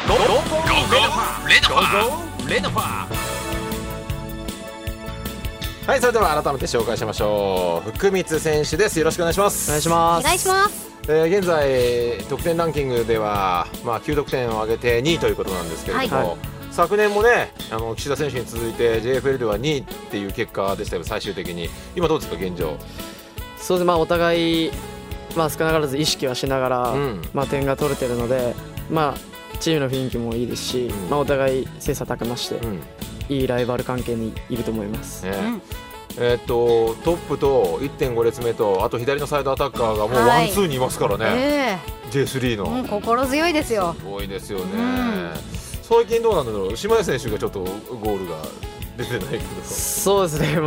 はい、それでは改めて紹介しましょう。福光選手です。よろしくお願いします。 お願いします。 お願いします。 現在得点ランキングでは、9得点を挙げて2位ということなんですけれども、昨年もね、岸田選手に続いて JFL では2位っていう結果でしたけど、最終的に今どうですか、現状。 そうですね、お互い、少なからず意識はしながら、点が取れてるので、チームの雰囲気もいいですし、お互い切磋琢磨して、いいライバル関係にいると思います。 トップと 1.5 列目と、あと左のサイドアタッカーがもうワンツーにいますからね、J3 の、 心強いですよ。 すごいですよね。最近どうなんだろう、島根選手がちょっとゴールが出てないけど。 そうですね、で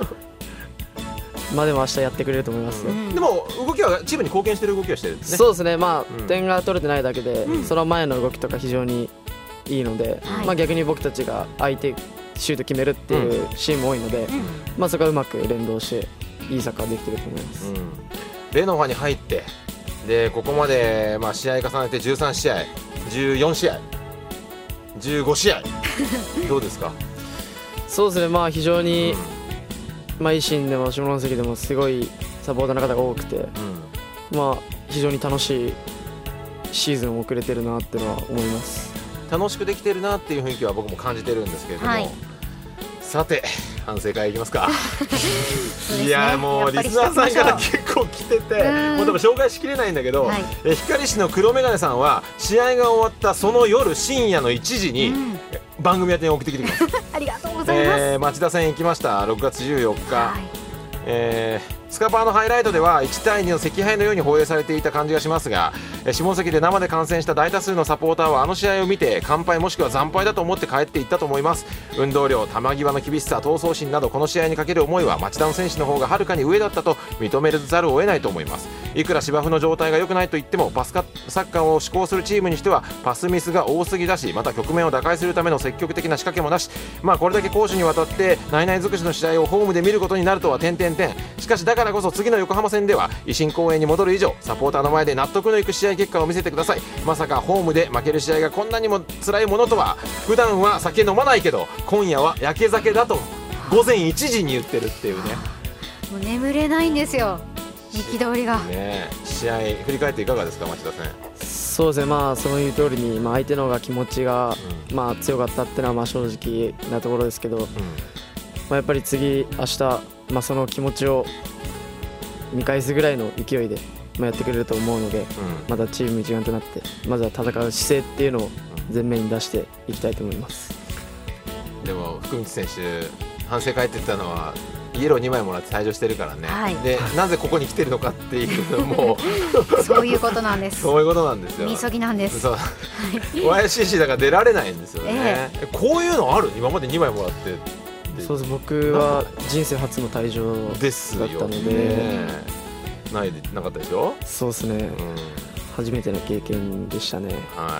も明日やってくれると思いますよ。 でも動きはチームに貢献してる動きはしてるんですね。 そうですね、点が取れてないだけで、その前の動きとか非常にいいので、逆に僕たちが相手シュート決めるっていうシーンも多いので、そこはうまく連動していいサッカーできてると思います。 レノファに入ってで、ここまで試合重ねて13試合、14試合、15試合どうですか。 そうですね、非常に、維新でも下関でもすごいサポーターの方が多くて、非常に楽しいシーズンを送れてるなっていうのは思います。 楽しくできてるなっていう雰囲気は僕も感じてるんですけれども、さて反省会いきますか。いや、もうリスナーさんから結構来てて、もう多分紹介しきれないんだけど、光市の黒メガネさんは試合が終わったその夜深夜の1時に番組宛てに送ってきてくれます。 ありがとうございます。 町田戦行きました、6月14日、スカパーのハイライトでは1対2の惜敗のように放映されていた感じがしますが、下関で生で観戦した大多数のサポーターはあの試合を見て完敗もしくは惨敗だと思って帰っていったと思います。運動量、球際の厳しさ、闘争心などこの試合にかける思いは町田の選手の方がはるかに上だったと認めざるを得ないと思います。いくら芝生の状態が良くないと言ってもサッカーを志向するチームにしてはパスミスが多すぎだし、また局面を打開するための積極的な仕掛けもなし、これだけ攻守にわたって内々尽くしの試合をホームで見ることになるとはしかしだからこそ次の横浜戦では維新公園に戻る以上サポーターの前で納得のいく試合結果を見せてください。まさかホームで負ける試合がこんなにも辛いものとは。普段は酒飲まないけど今夜は焼け酒だと午前1時に言ってるっていうね。 もう眠れないんですよ、憤りが、 試合振り返っていかがですか、町田戦。 そうですね、そういう通りに、相手の方が気持ちが、強かったっていうのは正直なところですけど、やっぱり明日、その気持ちを見返すぐらいの勢いで、やってくれると思うので、またチーム一丸となってまずは戦う姿勢っていうのを前面に出していきたいと思います。 でも福光選手、反省会って言ったのはイエロー2枚もらって退場してるからね、でなぜここに来てるのかっていうのもそういうことなんです。 そういうことなんですよ。 みそぎなんです。 そう、YCC だから出られないんですよね、こういうのある？今まで2枚もらってそうです、僕は人生初の退場だったので、 なかったでしょ。そうですね、初めての経験でしたね。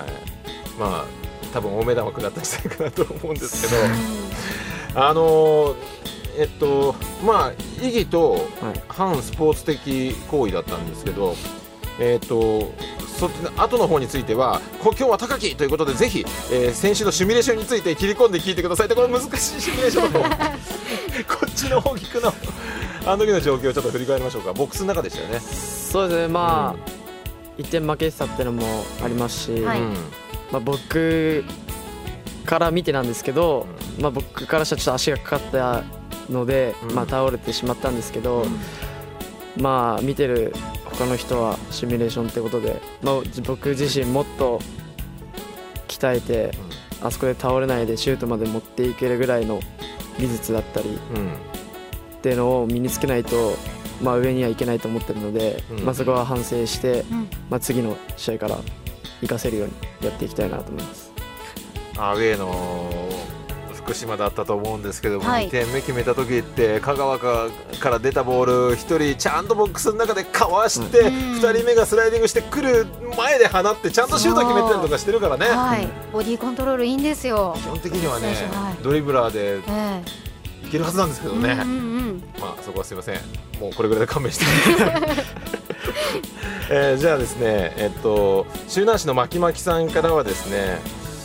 多分大目玉食らった試合かなと思うんですけど、意義と反スポーツ的行為だったんですけど、後の方については今日は高木ということで、ぜひ、選手のシミュレーションについて切り込んで聞いてください。これ難しいシミュレーションのこっちの方聞くのあの時の状況をちょっと振り返りましょうか。ボックスの中でしたよね。 そうですね、1点負けてたっていうのもありますし、僕から見てなんですけど、僕からしたらちょっと足がかかったので、倒れてしまったんですけど、見てる他の人はシミュレーションってことで、僕自身もっと鍛えて、あそこで倒れないでシュートまで持っていけるぐらいの技術だったり、っていうのを身につけないと、上にはいけないと思ってるので、そこは反省して、次の試合から活かせるようにやっていきたいなと思います。 アウェーの福島だったと思うんですけども、2点目決めた時って香川から出たボール1人ちゃんとボックスの中でかわして、2人目がスライディングしてくる前で放ってちゃんとシュート決めたりとかしてるからね、 ボディコントロールいいんですよ。 基本的にはね、ドリブラーでいけるはずなんですけどね、そこはすいません、もうこれぐらいで勘弁してじゃあですね、周南市のまきまきさんからはですね、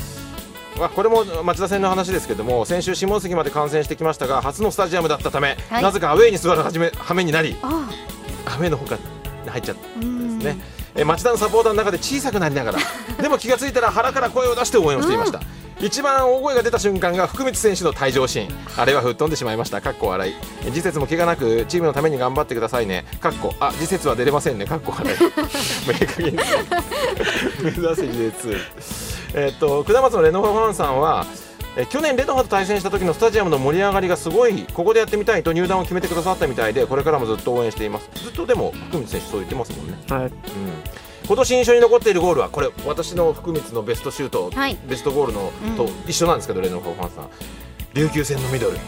これも町田戦の話ですけども、先週下関まで観戦してきましたが初のスタジアムだったため、なぜかアウェーに座る羽目になり、アウェーの方が入っちゃったんですね。町田のサポーターの中で小さくなりながらでも気がついたら腹から声を出して応援をしていました。一番大声が出た瞬間が福光選手の退場シーン、あれは吹っ飛んでしまいました。かっこ笑い。次節も怪我なくチームのために頑張ってくださいね。かっこ次節は出れませんね。かっこ笑い。明確に目指せ次節。下松のレノファファンさんは去年レノファと対戦した時のスタジアムの盛り上がりがすごい、ここでやってみたいと入団を決めてくださったみたいで、これからもずっと応援しています。ずっとでも福光選手そう言ってますもんね。はい、今年印象に残っているゴールはこれ私の福光のベストシュート、ベストゴールのと一緒なんですけど、レノファファンさん琉球戦のミドル、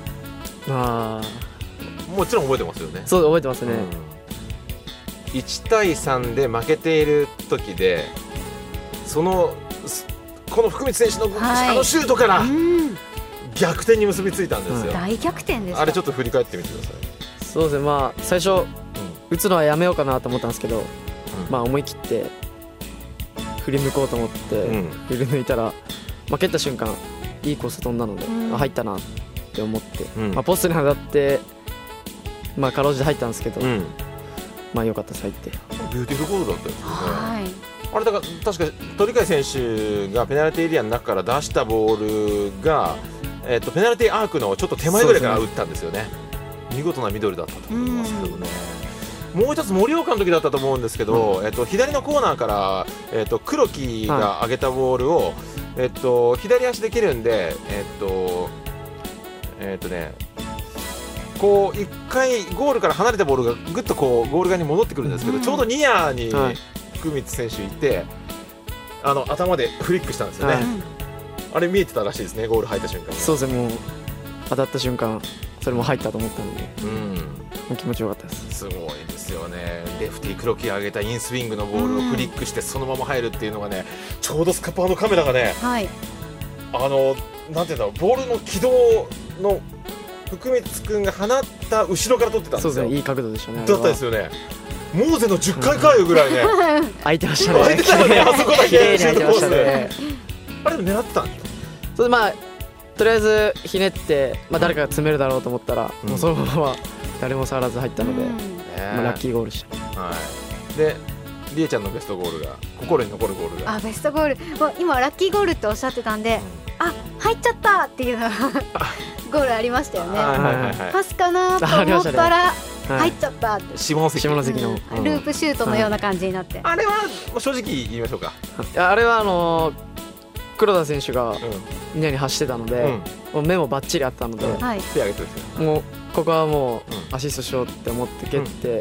もちろん覚えてますよね。 そう覚えてますね。 1対3で負けている時でこの福光選手のあのシュートから逆転に結びついたんですよ。 大逆転です。 あれちょっと振り返ってみてください。 そうですね、最初、打つのはやめようかなと思ったんですけど、思い切って振り抜こうと思って振り抜いたら、蹴った瞬間いいコース飛んだので、入ったなって思って、ポストに当たってかろうじて入ったんですけど、良かったです、入って。 ビューティフルゴールだったですよね。あれだから確か鳥海選手がペナルティーエリアの中から出したボールが、ペナルティーアークのちょっと手前ぐらいから打ったんですよね。見事なミドルだったと思いますけどね。もう一つ盛岡の時だったと思うんですけど、左のコーナーから、黒木が上げたボールを、左足で蹴るんで、こう一回ゴールから離れたボールがぐっとこうゴール側に戻ってくるんですけど、ちょうどニアに福光選手いて、頭でフリックしたんですよね。あれ見えてたらしいですね、ゴール入った瞬間。 そうですね、もう当たった瞬間それも入ったと思ったので、気持ちよかったです。 すごいですよね。レフティー黒木が上げたインスイングのボールをフリックしてそのまま入るっていうのがね、ちょうどスカパーのカメラがね、なんていうんだろう、ボールの軌道の福光君が放った後ろから撮ってたんですよ。 そうですね、いい角度でしたね。 だったですよね。モーゼの10回かよぐらいね、 空いてましたね。 空いてたよね、あそこだけ綺麗に空いてましたね。 あれでも狙ってたんですか。 それとりあえずひねって、誰かが詰めるだろうと思ったら、もうそのまま誰も触らず入ったので、ラッキーゴールでした。 でりえちゃんのベストゴールが心に残るゴールが、 ベストゴール、今ラッキーゴールっておっしゃってたんで、入っちゃったっていうのがゴールありましたよね。パスかなと思ったら入っちゃったって、 下関のループシュートのような感じになって、 あれは正直言いましょうか。 あれは黒田選手がニアに走ってたので、もう目もバッチリあったので、 手上げてるんですよ。 もうここはもうアシストしようって思って蹴って、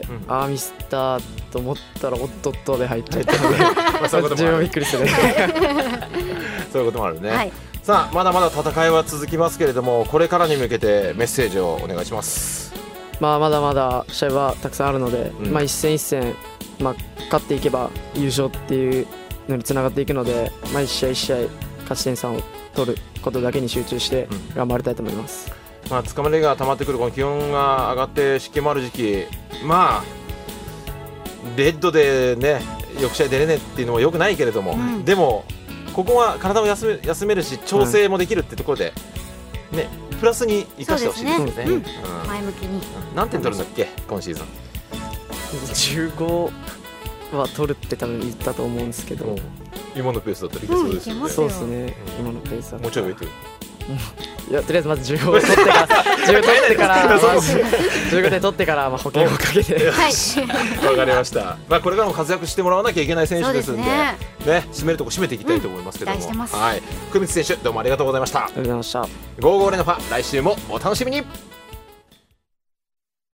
ミスったと思ったらおっとっとで入っちゃったので、自分はびっくりする。 そういうこともあるね。さあまだまだ戦いは続きますけれども、これからに向けてメッセージをお願いします。 まだまだ試合はたくさんあるので、一戦一戦、勝っていけば優勝っていうのにつながっていくので、一試合一試合勝ち点3を取ることだけに集中して頑張りたいと思います。 つかまりが溜まってくるこの気温が上がって湿気もある時期、レッドでね翌試合出れねえっていうのもよくないけれども、でもここは体を休めるし調整もできるってところで、プラスに生かしてほしいですよね。 前向きに。 何点取るんだっけ今シーズン。 15は取るって多分言ったと思うんですけど、 今のペースだったらいけそうですよね。 そうですね、今のペースだったらもうちょい上いく。 いやとりあえずまず15を取ってから15点取ってから保険をかけて。 わかりました。これからも活躍してもらわなきゃいけない選手ですんで、締めるとこ締めていきたいと思いますけども、福光選手どうもありがとうございました。 ありがとうございました。 55レノファ来週もお楽しみに。